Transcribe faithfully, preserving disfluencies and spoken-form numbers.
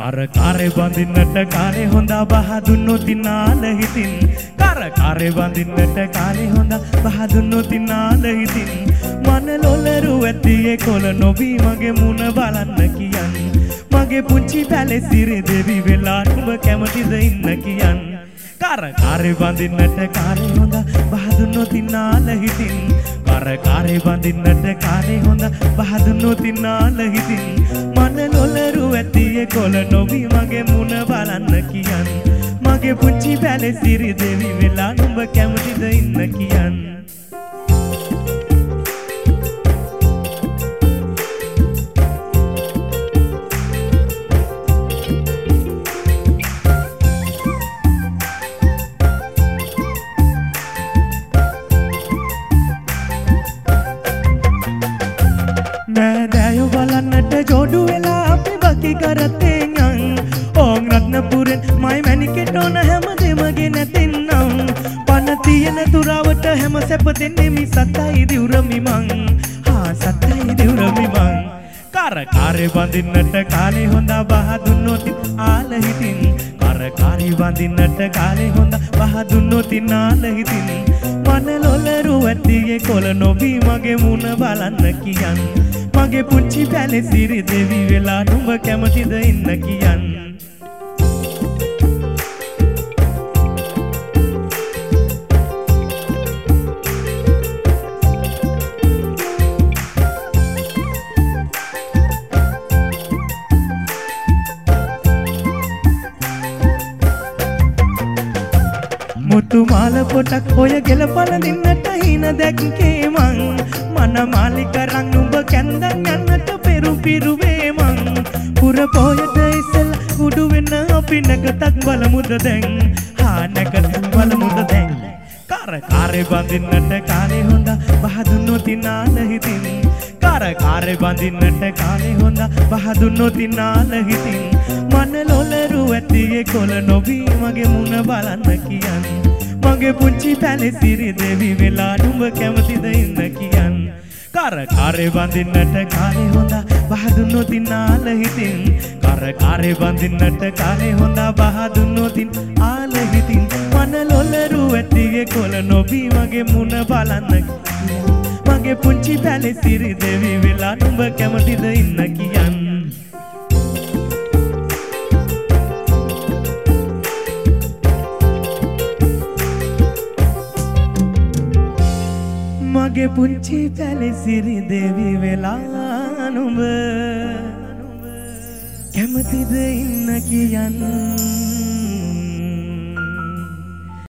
කර කරේ බඳින්නට කාලේ හොඳා බහ දුන්නොත් නාල හිතින් කර කරේ බඳින්නට කාලේ හොඳා බහ දුන්නොත් නාල හිතින් මන ලොලරු ඇතියේ කොළ නොබී මගේ මුණ බලන්න කියන් මගේ පුංචි පැලේ සිරි දෙවි වෙලා නුඹ කැමතිද ඉන්න කියන් කර කරේ බඳින්නට කාලේ හොඳා බහ දුන්නොත් නාල හිතින් කර කරේ බඳින්නට කාලේ හොඳා බහ දුන්නොත් නාල හිතින් මන ලොලරු ඇතියේ කොළ නොබී මගේ මුණ බලන්න කියන් මගේ පුංචි පැලේ සිරි දෙවි වෙලා නුඹ කැමතිද ඉන්න කියන් නෑදෑයෝ බලන්නට ජෝඩු වෙලා අපි බකි කරතේ යන් ඕන් රත්නපුරෙන් මයි මැණිකෙට ඕන හැමදේම ගෙනතින්නම් පන තියෙන තුරාවට හැම සැප දෙන්නේ මි සත්තයි දිවුරමි මං හා සත්තයි දිවුරමි මං කර කරේ බඳින්නට කාලේ හොඳා බහ දුන්නොත් ආල හිතින් කර කරේ බඳින්නට කාලේ හොඳා බහ දුන්නොත් නාල හිතින් මන ලොලරු ඇතියේ කොළ නොබී මගේ මුණ බලන්න කියන් මගේ පුංචි පැලේ සිරි දෙවි වෙලා නුඹ කැමතිද ඉන්න කියන් මුතු මාල පොටක් ඔය ගෙලපල දින්නට හින දැක්කේ මං මන මාලික රන් නුඹ කැන්දන් යන්නට පෙරු පිරුවේ මං පුර පොයට ඉසල උඩු වෙන අපි නැකතක් බලමුද දැන් හා නැකතක් බලමුද දැන් කර කරේ බඳින්නට කාලේ හොඳා බහ දුන්නොත් නාල හිතින් කර කරේ බඳින්නට කාලේ හොඳා බහ දුන්නොත් නාල හිතින් මන ලොලරු ඇතියේ කොළ නොබී මගේ මුණ බලන්න කියන් මගේ පුංචි පැලේ සිරි දෙවි වෙලා නුඹ කැමතිද ඉන්න කියන් කර කරේ බඳින්නට කාලේ හොඳා බහ දුන්නොත් නාල හිතින් කර කරේ බඳින්නට කාලේ හොඳා බහ දුන්නොත් ආල හිතින් මන ලොලරු ඇතියේ කොළ නොබී මගේ මුණ බලන්න මගේ පුංචි පැලේ සිරි දෙවි වෙලා නුඹ කැමතිද ඉන්න කියන් මගේ පුංචි පැලේ සිරි දෙවි වෙලා නුඹ කැමතිද ඉන්න කියන්